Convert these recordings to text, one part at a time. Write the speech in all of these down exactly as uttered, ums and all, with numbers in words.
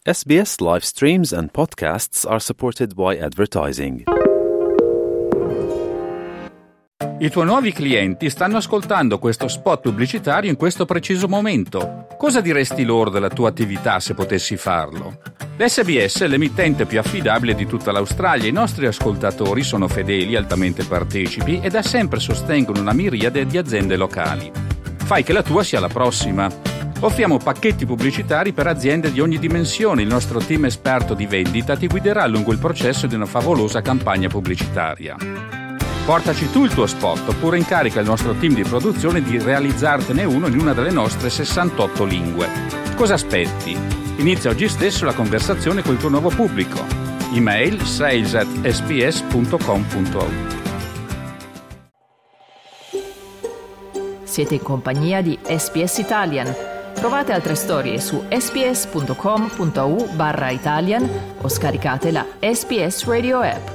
S B S live streams and podcasts are supported by advertising. I tuoi nuovi clienti stanno ascoltando questo spot pubblicitario in questo preciso momento. Cosa diresti loro della tua attività se potessi farlo? L'S B S è l'emittente più affidabile di tutta l'Australia. I nostri ascoltatori sono fedeli, altamente partecipi e da sempre sostengono una miriade di aziende locali. Fai che la tua sia la prossima. Offriamo pacchetti pubblicitari per aziende di ogni dimensione. Il nostro team esperto di vendita ti guiderà lungo il processo di una favolosa campagna pubblicitaria. Portaci tu il tuo spot oppure incarica il nostro team di produzione di realizzartene uno in una delle nostre sessantotto lingue. Cosa aspetti? Inizia oggi stesso la conversazione col tuo nuovo pubblico. Email sales at s b s punto com punto a u. Siete in compagnia di S B S Italian. Trovate altre storie su sbs.com.au barra Italian o scaricate la S B S Radio app.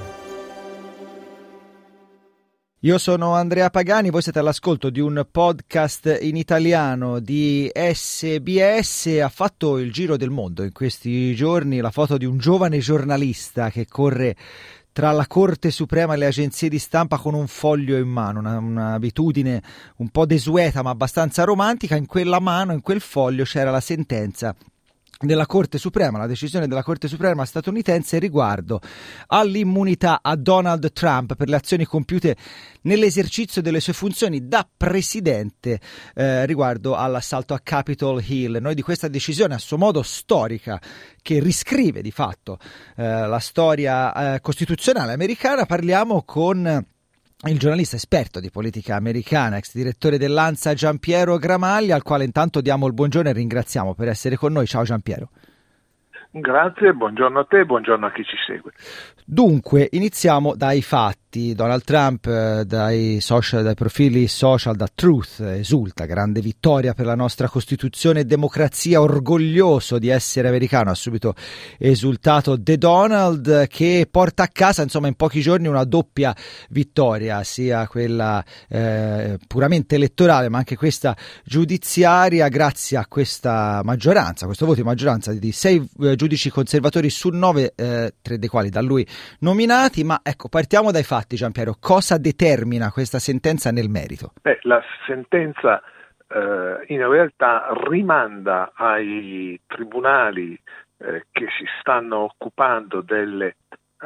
Io sono Andrea Pagani, voi siete all'ascolto di un podcast in italiano di S B S. Ha fatto il giro del mondo in questi giorni la foto di un giovane giornalista che corre tra la Corte Suprema e le agenzie di stampa con un foglio in mano, una, un'abitudine un po' desueta ma abbastanza romantica. In quella mano, in quel foglio, c'era la sentenza della Corte Suprema, la decisione della Corte Suprema statunitense riguardo all'immunità a Donald Trump per le azioni compiute nell'esercizio delle sue funzioni da presidente eh, riguardo all'assalto a Capitol Hill. Noi di questa decisione a suo modo storica, che riscrive di fatto eh, la storia eh, costituzionale americana, parliamo con il giornalista esperto di politica americana, ex direttore dell'Ansa Giampiero Gramaglia, al quale intanto diamo il buongiorno e ringraziamo per essere con noi. Ciao Giampiero. Grazie, buongiorno a te e buongiorno a chi ci segue. Dunque, iniziamo dai fatti. Donald Trump eh, dai, social, dai profili social, da Truth, esulta, grande vittoria per la nostra Costituzione e democrazia, orgoglioso di essere americano, ha subito esultato The Donald, che porta a casa insomma in pochi giorni una doppia vittoria, sia quella eh, puramente elettorale ma anche questa giudiziaria, grazie a questa maggioranza, questo voto di maggioranza di sei eh, giudici conservatori su nove, eh, tre dei quali da lui nominati. Ma ecco, partiamo dai fatti. Giampiero, cosa determina questa sentenza nel merito? Beh, la sentenza eh, in realtà rimanda ai tribunali eh, che si stanno occupando delle eh,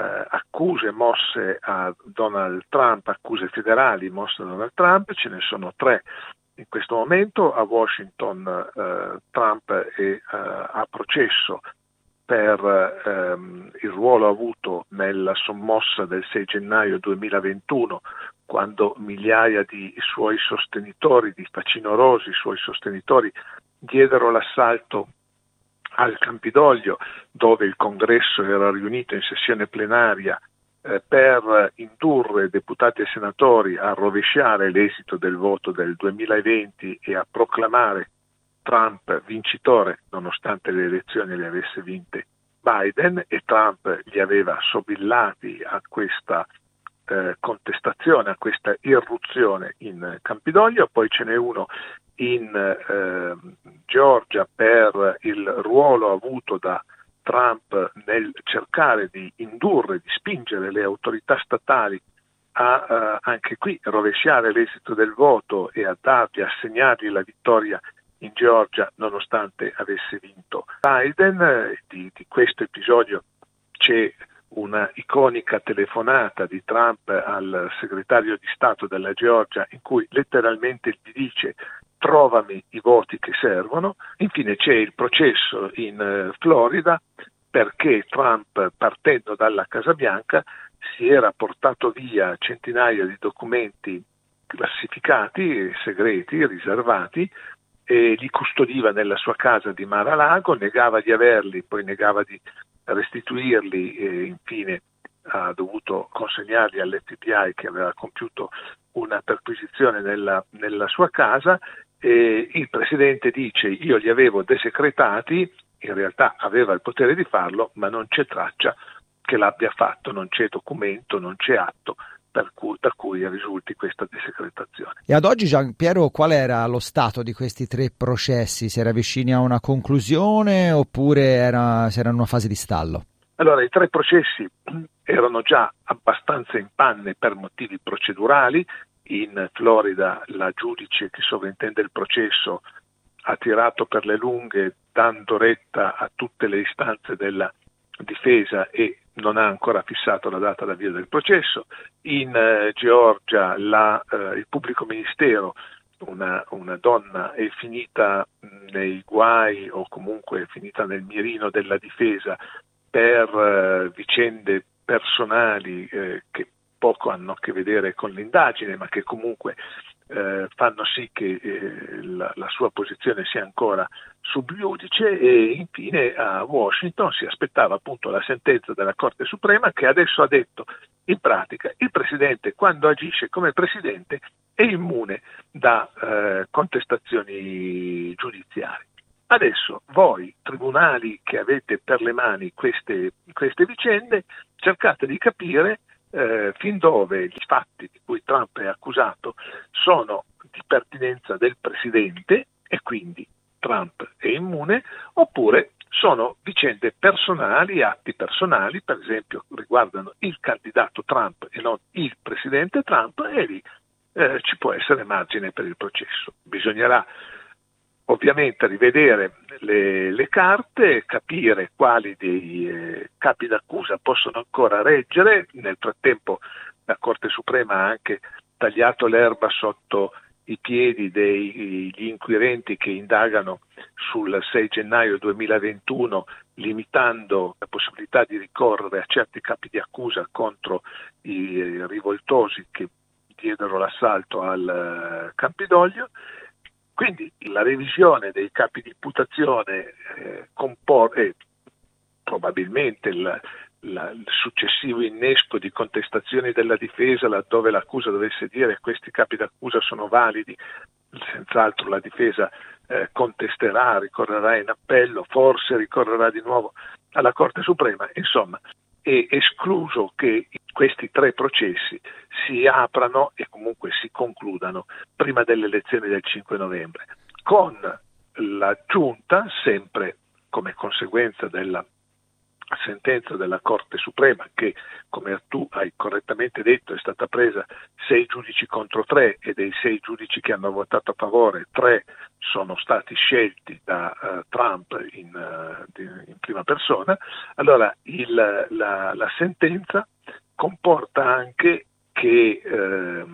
accuse mosse a Donald Trump, accuse federali mosse a Donald Trump. Ce ne sono tre in questo momento. A Washington eh, Trump è eh, a processo per ehm, il ruolo avuto nella sommossa del sei gennaio duemilaventuno, quando migliaia di suoi sostenitori, di facinorosi suoi sostenitori, diedero l'assalto al Campidoglio, dove il Congresso era riunito in sessione plenaria eh, per indurre deputati e senatori a rovesciare l'esito del voto del duemilaventi e a proclamare Trump vincitore, nonostante le elezioni le avesse vinte Biden, e Trump li aveva sobillati a questa eh, contestazione, a questa irruzione in Campidoglio. Poi ce n'è uno in eh, Georgia per il ruolo avuto da Trump nel cercare di indurre, di spingere le autorità statali a eh, anche qui rovesciare l'esito del voto e a dargli, assegnargli la vittoria in Georgia nonostante avesse vinto Biden. Di, di questo episodio c'è una iconica telefonata di Trump al segretario di Stato della Georgia in cui letteralmente gli dice: trovami i voti che servono. Infine c'è il processo in uh, Florida, perché Trump, partendo dalla Casa Bianca, si era portato via centinaia di documenti classificati, segreti, riservati, e li custodiva nella sua casa di Mar-a-Lago, negava di averli, poi negava di restituirli e infine ha dovuto consegnarli all'F B I, che aveva compiuto una perquisizione nella, nella sua casa. E il presidente dice: io li avevo desecretati, in realtà aveva il potere di farlo, ma non c'è traccia che l'abbia fatto, non c'è documento, non c'è atto per cui, da cui risulti questa desecretazione. E ad oggi, Giampiero, qual era lo stato di questi tre processi? Si era vicini a una conclusione oppure era, si era in una fase di stallo? Allora, i tre processi erano già abbastanza in panne per motivi procedurali. In Florida la giudice che sovrintende il processo ha tirato per le lunghe, dando retta a tutte le istanze della difesa, e non ha ancora fissato la data d'avvio del processo. In eh, Georgia la, eh, il pubblico ministero, una, una donna, è finita nei guai o comunque è finita nel mirino della difesa per eh, vicende personali eh, che poco hanno a che vedere con l'indagine, ma che comunque eh, fanno sì che eh, la, la sua posizione sia ancora sub iudice. E infine a Washington si aspettava appunto la sentenza della Corte Suprema, che adesso ha detto in pratica il Presidente, quando agisce come Presidente, è immune da eh, contestazioni giudiziarie. Adesso voi, tribunali che avete per le mani queste, queste vicende, cercate di capire eh, fin dove gli fatti di cui Trump è accusato sono di pertinenza del Presidente e quindi Trump è immune, oppure sono vicende personali, atti personali, per esempio riguardano il candidato Trump e non il Presidente Trump, e lì eh, ci può essere margine per il processo. Bisognerà ovviamente rivedere le, le carte, capire quali dei eh, capi d'accusa possono ancora reggere. Nel frattempo la Corte Suprema ha anche tagliato l'erba sotto i piedi degli inquirenti che indagano sul sei gennaio duemilaventuno, limitando la possibilità di ricorrere a certi capi di accusa contro i rivoltosi che diedero l'assalto al Campidoglio. Quindi la revisione dei capi di imputazione eh, compor- eh, probabilmente il, la, il successivo innesco di contestazioni della difesa, laddove l'accusa dovesse dire che questi capi d'accusa sono validi, senz'altro la difesa eh, contesterà, ricorrerà in appello, forse ricorrerà di nuovo alla Corte Suprema. Insomma, è escluso che questi tre processi si aprano e comunque si concludano prima delle elezioni del cinque novembre, con la Giunta, sempre come conseguenza della sentenza della Corte Suprema, che come tu hai correttamente detto è stata presa sei giudici contro tre, e dei sei giudici che hanno votato a favore, tre sono stati scelti da uh, Trump in, uh, di, in prima persona. Allora il, la, la sentenza comporta anche che eh,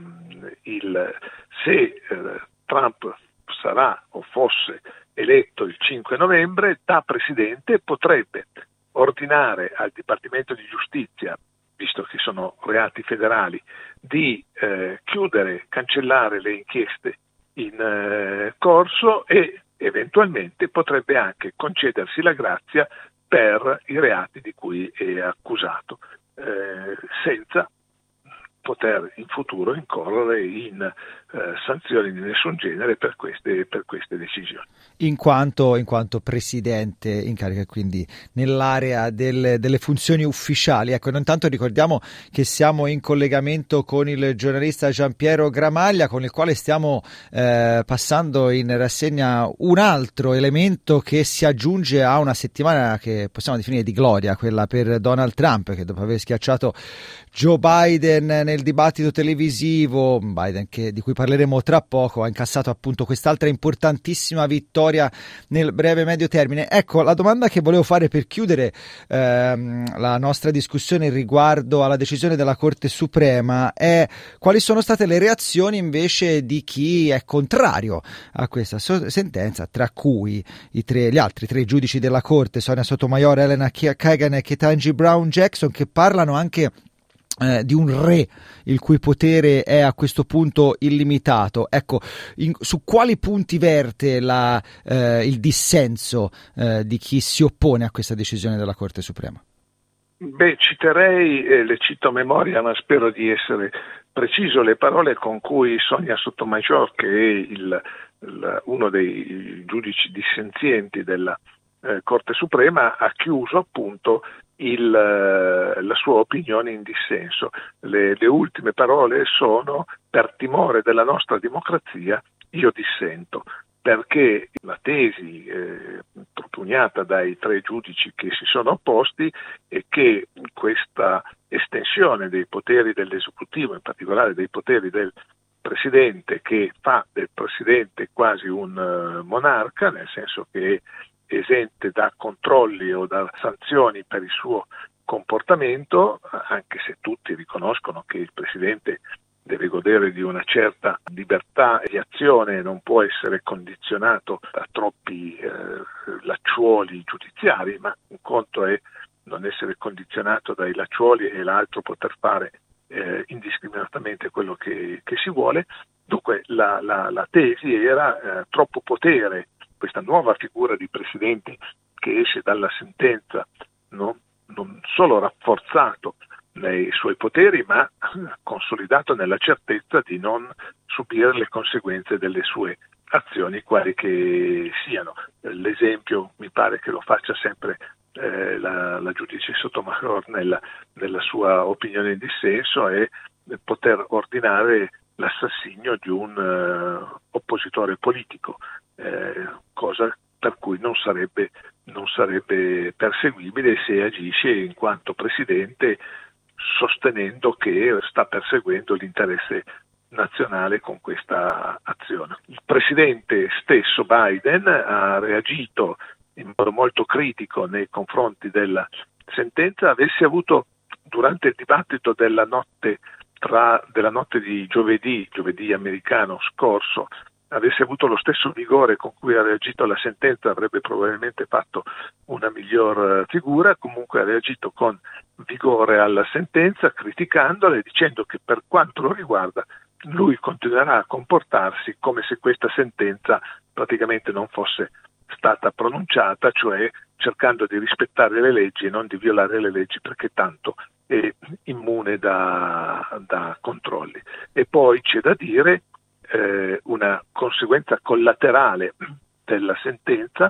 il, se eh, Trump sarà o fosse eletto il cinque novembre, da Presidente potrebbe ordinare al Dipartimento di Giustizia, visto che sono reati federali, di eh, chiudere, cancellare le inchieste in eh, corso, e eventualmente potrebbe anche concedersi la grazia per i reati di cui è accusato, eh, senza poter in futuro incorrere in eh, sanzioni di nessun genere per queste, per queste decisioni. In quanto, in quanto presidente in carica, quindi nell'area del, delle funzioni ufficiali. Ecco, intanto ricordiamo che siamo in collegamento con il giornalista Giampiero Gramaglia, con il quale stiamo eh, passando in rassegna un altro elemento che si aggiunge a una settimana che possiamo definire di gloria, quella per Donald Trump, che dopo aver schiacciato Joe Biden nel dibattito televisivo, Biden che, di cui parleremo tra poco, ha incassato appunto quest'altra importantissima vittoria nel breve medio termine. Ecco, la domanda che volevo fare per chiudere ehm, la nostra discussione riguardo alla decisione della Corte Suprema è: quali sono state le reazioni invece di chi è contrario a questa so- sentenza, tra cui i tre, gli altri tre giudici della Corte, Sonia Sotomayor, Elena Kagan e Ketanji Brown Jackson, che parlano anche Eh, di un re il cui potere è a questo punto illimitato. Ecco, in, su quali punti verte la, eh, il dissenso eh, di chi si oppone a questa decisione della Corte Suprema? Beh, citerei, eh, le cito a memoria, ma spero di essere preciso, le parole con cui Sonia Sotomayor, che è il, il, uno dei giudici dissenzienti della eh, Corte Suprema, ha chiuso appunto il, la sua opinione in dissenso. Le, le ultime parole sono: per timore della nostra democrazia io dissento, perché la tesi eh, propugnata dai tre giudici che si sono opposti è che questa estensione dei poteri dell'esecutivo, in particolare dei poteri del presidente, che fa del presidente quasi un uh, monarca, nel senso che è esente da controlli o da sanzioni per il suo comportamento, anche se tutti riconoscono che il presidente deve godere di una certa libertà di azione e non può essere condizionato da troppi eh, lacciuoli giudiziari, ma un conto è non essere condizionato dai lacciuoli e l'altro poter fare eh, indiscriminatamente quello che, che si vuole. Dunque la, la, la tesi era eh, troppo potere, questa nuova figura di presidente che esce dalla sentenza no? non solo rafforzato nei suoi poteri, ma consolidato nella certezza di non subire le conseguenze delle sue azioni, quali che siano. L'esempio mi pare che lo faccia sempre eh, la, la giudice Sotomayor nella, nella sua opinione in dissenso, è poter ordinare l'assassinio di un uh, oppositore politico, eh, cosa per cui non sarebbe, non sarebbe perseguibile se agisce in quanto presidente, sostenendo che sta perseguendo l'interesse nazionale con questa azione. Il presidente stesso Biden ha reagito in modo molto critico nei confronti della sentenza. Avesse avuto durante il dibattito della notte tra della notte di giovedì, giovedì americano scorso, avesse avuto lo stesso vigore con cui ha reagito alla sentenza, avrebbe probabilmente fatto una miglior figura. Comunque ha reagito con vigore alla sentenza, criticandola e dicendo che per quanto lo riguarda lui continuerà a comportarsi come se questa sentenza praticamente non fosse stata pronunciata, cioè cercando di rispettare le leggi e non di violare le leggi, perché tanto è immune da, da controlli. E poi c'è da dire eh, una conseguenza collaterale della sentenza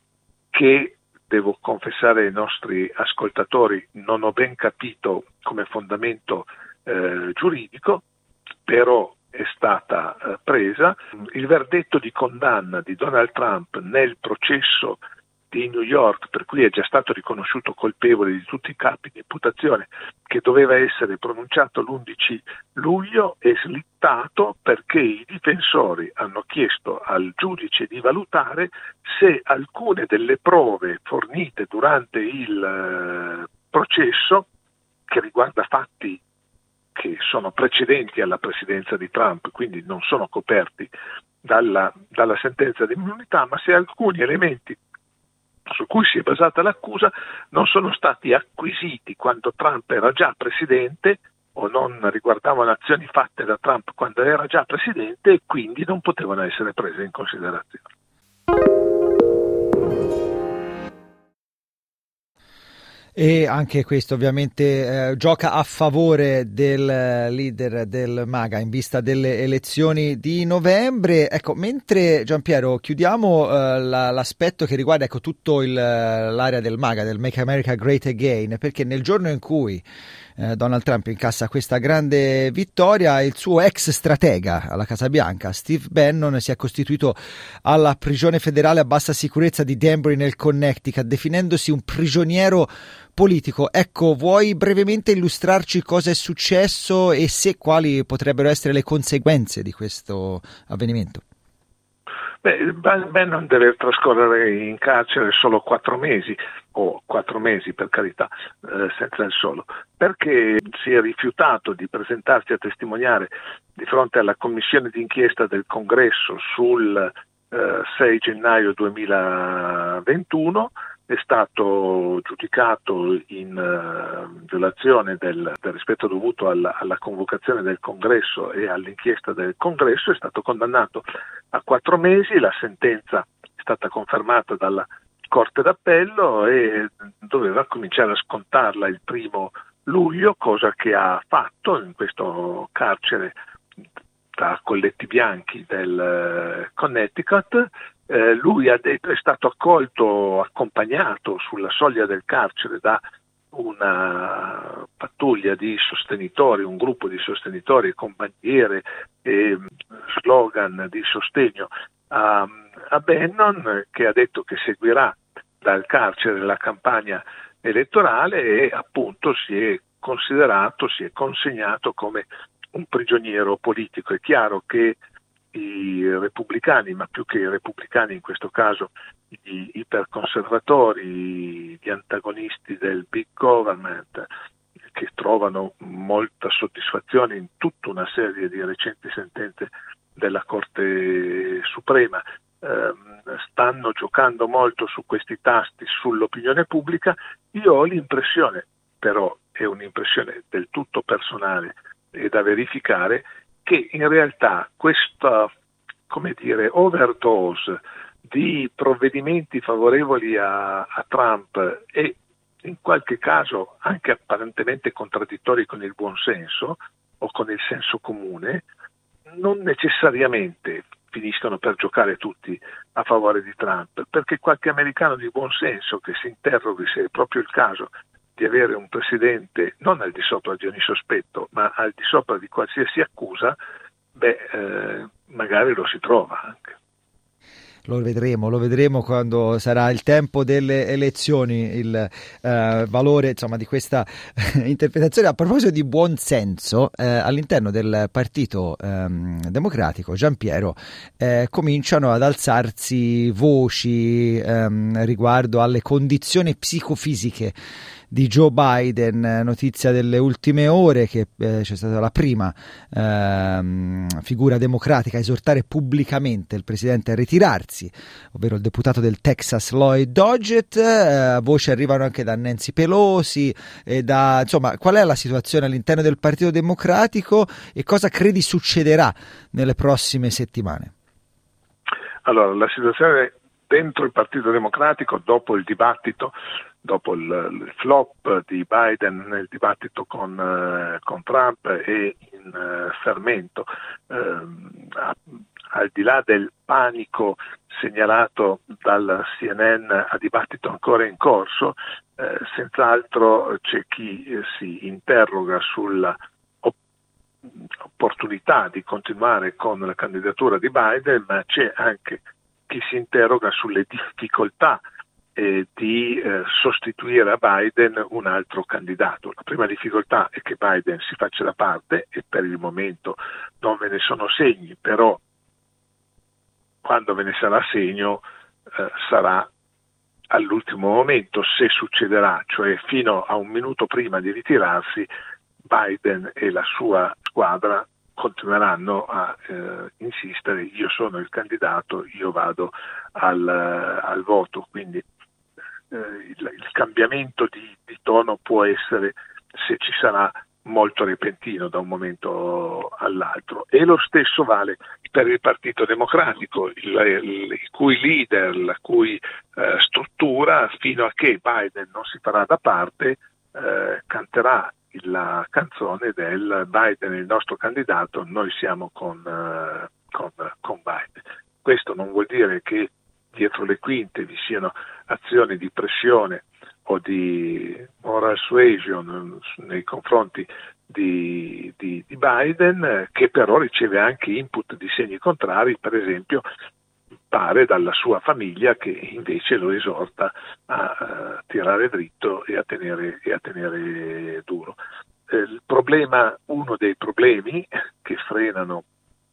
che, devo confessare ai nostri ascoltatori, non ho ben capito come fondamento eh, giuridico, però è stata eh, presa. Il verdetto di condanna di Donald Trump nel processo di New York, per cui è già stato riconosciuto colpevole di tutti i capi di imputazione, che doveva essere pronunciato l'undici luglio, è slittato perché i difensori hanno chiesto al giudice di valutare se alcune delle prove fornite durante il eh, processo, che riguarda fatti che sono precedenti alla presidenza di Trump, quindi non sono coperti dalla, dalla sentenza di immunità, ma se alcuni elementi su cui si è basata l'accusa non sono stati acquisiti quando Trump era già presidente o non riguardavano azioni fatte da Trump quando era già presidente e quindi non potevano essere prese in considerazione. E anche questo ovviamente eh, gioca a favore del leader del MAGA in vista delle elezioni di novembre. Ecco, mentre Giampiero chiudiamo eh, la, l'aspetto che riguarda ecco, tutto il, l'area del MAGA, del Make America Great Again, perché nel giorno in cui eh, Donald Trump incassa questa grande vittoria, il suo ex stratega alla Casa Bianca, Steve Bannon, si è costituito alla prigione federale a bassa sicurezza di Danbury nel Connecticut, definendosi un prigioniero politico. Ecco, vuoi brevemente illustrarci cosa è successo e se quali potrebbero essere le conseguenze di questo avvenimento? Beh, Bannon deve trascorrere in carcere solo quattro mesi, o quattro mesi per carità, eh, senza il solo, perché si è rifiutato di presentarsi a testimoniare di fronte alla commissione d'inchiesta del Congresso sul eh, sei gennaio duemilaventuno. È stato giudicato in uh, violazione del, del rispetto dovuto alla, alla convocazione del Congresso e all'inchiesta del Congresso, è stato condannato a quattro mesi, la sentenza è stata confermata dalla Corte d'Appello e doveva cominciare a scontarla il primo luglio, cosa che ha fatto in questo carcere tra colletti bianchi del uh, Connecticut. Eh, lui ha detto, è stato accolto, accompagnato sulla soglia del carcere da una pattuglia di sostenitori, un gruppo di sostenitori con bandiere e slogan di sostegno a, a Bannon, che ha detto che seguirà dal carcere la campagna elettorale e appunto si è considerato, si è consegnato come un prigioniero politico. È chiaro che i repubblicani, ma più che i repubblicani in questo caso gli iperconservatori, gli antagonisti del big government, che trovano molta soddisfazione in tutta una serie di recenti sentenze della Corte Suprema, ehm, stanno giocando molto su questi tasti sull'opinione pubblica. Io ho l'impressione, però è un'impressione del tutto personale e da verificare, che in realtà questa, come dire, overdose di provvedimenti favorevoli a, a Trump e in qualche caso anche apparentemente contraddittori con il buon senso o con il senso comune, non necessariamente finiscono per giocare tutti a favore di Trump, perché qualche americano di buon senso che si interroghi se è proprio il caso di avere un presidente non al di sopra di ogni sospetto, ma al di sopra di qualsiasi accusa, beh, eh, magari lo si trova anche. Lo vedremo, lo vedremo quando sarà il tempo delle elezioni, il eh, valore, insomma, di questa interpretazione. A proposito di buon senso, eh, all'interno del Partito ehm, Democratico, Giampiero, eh, cominciano ad alzarsi voci ehm, riguardo alle condizioni psicofisiche di Joe Biden. Notizia delle ultime ore che eh, c'è stata la prima ehm, figura democratica a esortare pubblicamente il presidente a ritirarsi, ovvero il deputato del Texas Lloyd Doggett. Eh, voci arrivano anche da Nancy Pelosi e da, insomma, qual è la situazione all'interno del Partito Democratico e cosa credi succederà nelle prossime settimane? Allora, la situazione dentro il Partito Democratico dopo il dibattito, dopo il, il flop di Biden nel dibattito con, eh, con Trump e in eh, fermento, eh, a, al di là del panico segnalato dal C N N a dibattito ancora in corso, eh, senz'altro c'è chi eh, si interroga sulla opportunità di continuare con la candidatura di Biden, ma c'è anche chi si interroga sulle difficoltà eh, di eh, sostituire a Biden un altro candidato. La prima difficoltà è che Biden si faccia da parte e per il momento non ve ne sono segni, però quando ve ne sarà segno eh, sarà all'ultimo momento, se succederà, cioè fino a un minuto prima di ritirarsi, Biden e la sua squadra continueranno a eh, insistere: io sono il candidato, io vado al, al voto. Quindi eh, il, il cambiamento di, di tono può essere, se ci sarà, molto repentino da un momento all'altro, e lo stesso vale per il Partito Democratico, il, il, il cui leader, la cui eh, struttura, fino a che Biden non si farà da parte, eh, canterà la canzone del Biden è il nostro candidato, noi siamo con, uh, con, con Biden. Questo non vuol dire che dietro le quinte vi siano azioni di pressione o di moral suasion nei confronti di, di, di Biden, che però riceve anche input di segni contrari, per esempio pare dalla sua famiglia, che invece lo esorta a, a tirare dritto e a tenere, e a tenere duro. Eh, il problema, uno dei problemi che frenano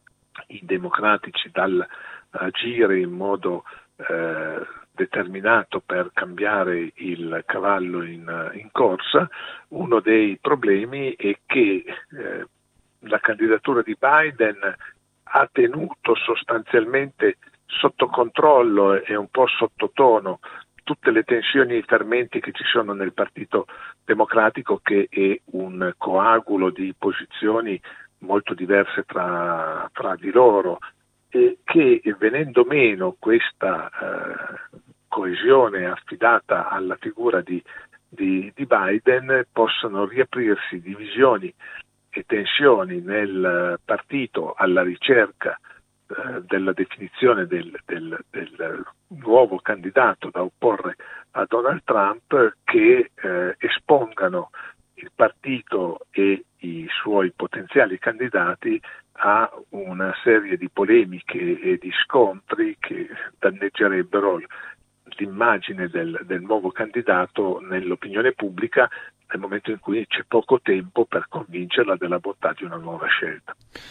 i democratici dall'agire in modo eh, determinato per cambiare il cavallo in, in corsa, uno dei problemi è che eh, la candidatura di Biden ha tenuto sostanzialmente sotto controllo e un po' sottotono tutte le tensioni e i fermenti che ci sono nel Partito Democratico, che è un coagulo di posizioni molto diverse tra, tra di loro, e che, venendo meno questa eh, coesione affidata alla figura di, di, di Biden, possano riaprirsi divisioni e tensioni nel partito alla ricerca della definizione del, del, del nuovo candidato da opporre a Donald Trump, che eh, esponga espongono il partito e i suoi potenziali candidati a una serie di polemiche e di scontri che danneggerebbero l'immagine del, del nuovo candidato nell'opinione pubblica nel momento in cui c'è poco tempo per convincerla della bontà di una nuova scelta.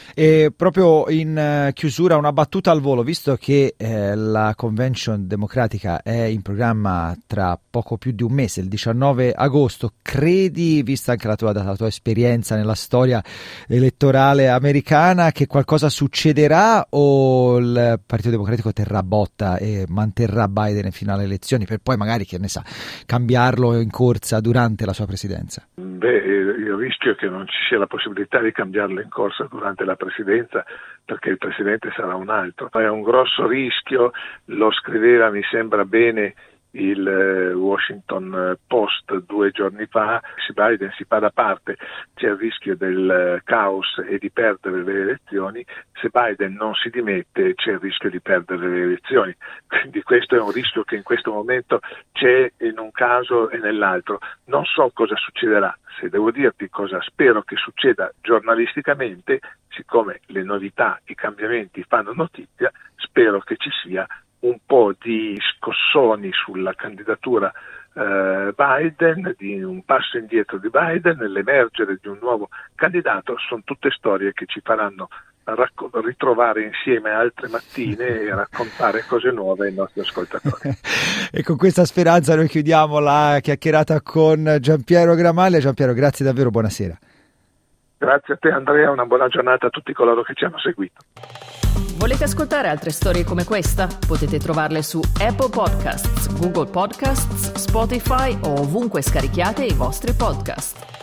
E proprio in chiusura una battuta al volo, visto che eh, la convention democratica è in programma tra poco più di un mese, il diciannove agosto, credi, vista anche la tua, la tua esperienza nella storia elettorale americana, che qualcosa succederà o il Partito Democratico terrà botta e manterrà Biden fino alle elezioni per poi magari, che ne sa, cambiarlo in corsa durante la sua presidenza? Beh, il rischio è che non ci sia la possibilità di cambiarlo in corsa durante la presidenza, perché il presidente sarà un altro. È un grosso rischio, lo scriveva, mi sembra bene, il Washington Post due giorni fa. Se Biden si fa da parte c'è il rischio del caos e di perdere le elezioni, se Biden non si dimette c'è il rischio di perdere le elezioni, quindi questo è un rischio che in questo momento c'è in un caso e nell'altro. Non so cosa succederà. Se devo dirti cosa spero che succeda giornalisticamente, siccome le novità, i cambiamenti fanno notizia, spero che ci sia un po' di scossoni sulla candidatura eh, Biden, di un passo indietro di Biden, l'emergere di un nuovo candidato. Sono tutte storie che ci faranno racco- ritrovare insieme altre mattine e raccontare cose nuove ai nostri ascoltatori. E con questa speranza noi chiudiamo la chiacchierata con Giampiero Gramaglia. Giampiero, grazie davvero, buonasera. Grazie a te Andrea, una buona giornata a tutti coloro che ci hanno seguito. Volete ascoltare altre storie come questa? Potete trovarle su Apple Podcasts, Google Podcasts, Spotify o ovunque scarichiate i vostri podcast.